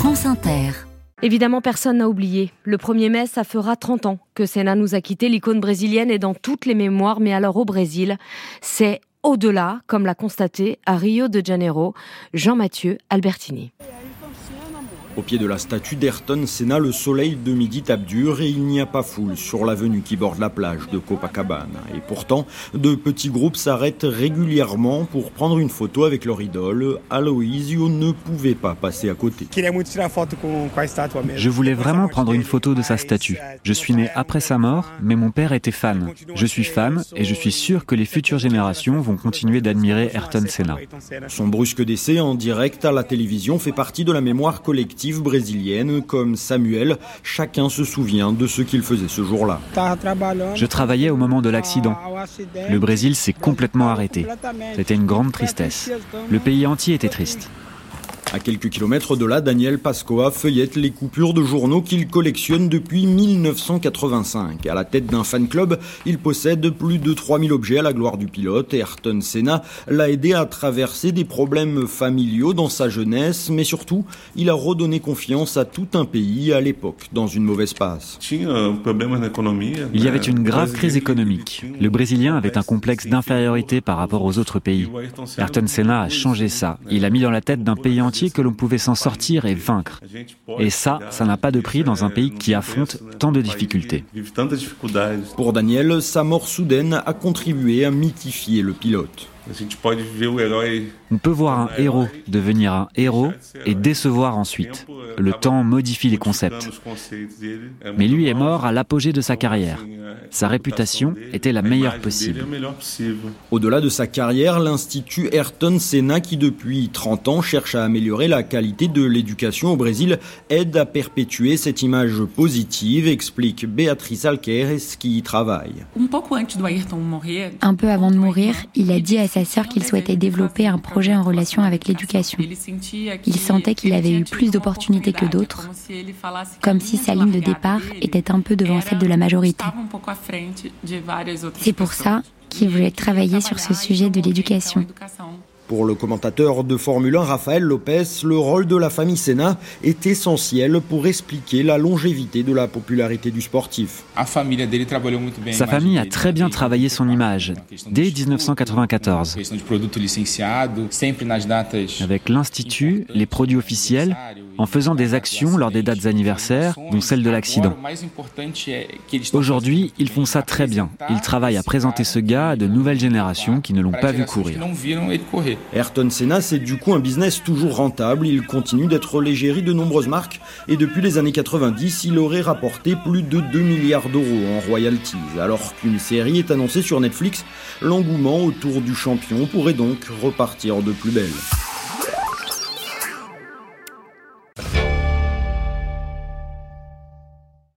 France Inter. Évidemment, personne n'a oublié. Le 1er mai, ça fera 30 ans que Senna nous a quittés. L'icône brésilienne est dans toutes les mémoires. Mais alors au Brésil, c'est au-delà, comme l'a constaté à Rio de Janeiro Jean-Mathieu Albertini. Au pied de la statue d'Ayrton Senna, le soleil de midi tape dur et il n'y a pas foule sur l'avenue qui borde la plage de Copacabana. Et pourtant, de petits groupes s'arrêtent régulièrement pour prendre une photo avec leur idole. Aloysio ne pouvait pas passer à côté. Je voulais vraiment prendre une photo de sa statue. Je suis né après sa mort, mais mon père était fan. Je suis fan et je suis sûr que les futures générations vont continuer d'admirer Ayrton Senna. Son brusque décès en direct à la télévision fait partie de la mémoire collective brésilienne. Comme Samuel, chacun se souvient de ce qu'il faisait ce jour-là. Je travaillais au moment de l'accident. Le Brésil s'est complètement arrêté. C'était une grande tristesse. Le pays entier était triste. À quelques kilomètres de là, Daniel Pascoa feuillette les coupures de journaux qu'il collectionne depuis 1985. À la tête d'un fan club, il possède plus de 3000 objets à la gloire du pilote. Ayrton Senna l'a aidé à traverser des problèmes familiaux dans sa jeunesse, mais surtout, il a redonné confiance à tout un pays à l'époque, dans une mauvaise passe. Il y avait une grave crise économique. Le Brésilien avait un complexe d'infériorité par rapport aux autres pays. Ayrton Senna a changé ça. Il a mis dans la tête d'un pays entier que l'on pouvait s'en sortir et vaincre. Et ça n'a pas de prix dans un pays qui affronte tant de difficultés. Pour Daniel, sa mort soudaine a contribué à mythifier le pilote. On peut voir un héros devenir un héros et décevoir ensuite. Le temps modifie les concepts. Mais lui est mort à l'apogée de sa carrière. Sa réputation était la meilleure possible. Au-delà de sa carrière, l'Institut Ayrton Senna, qui depuis 30 ans cherche à améliorer la qualité de l'éducation au Brésil, aide à perpétuer cette image positive, explique Béatrice Alqueires qui y travaille. Un peu avant de mourir, il a dit à sa sœur qu'il souhaitait développer un projet en relation avec l'éducation. Il sentait qu'il avait eu plus d'opportunités que d'autres, comme si sa ligne de départ était un peu devant celle de la majorité. C'est pour ça qu'il voulait travailler sur ce sujet de l'éducation. Pour le commentateur de Formule 1, Rafael Lopez, le rôle de la famille Senna est essentiel pour expliquer la longévité de la popularité du sportif. Sa famille a très bien travaillé son image, dès 1994. Avec l'Institut, les produits officiels, en faisant des actions lors des dates anniversaires, dont celle de l'accident. Aujourd'hui, ils font ça très bien. Ils travaillent à présenter ce gars à de nouvelles générations qui ne l'ont pas vu courir. Ayrton Senna, c'est du coup un business toujours rentable. Il continue d'être l'égérie de nombreuses marques et depuis les années 90, il aurait rapporté plus de 2 milliards d'euros en royalties. Alors qu'une série est annoncée sur Netflix, l'engouement autour du champion pourrait donc repartir de plus belle.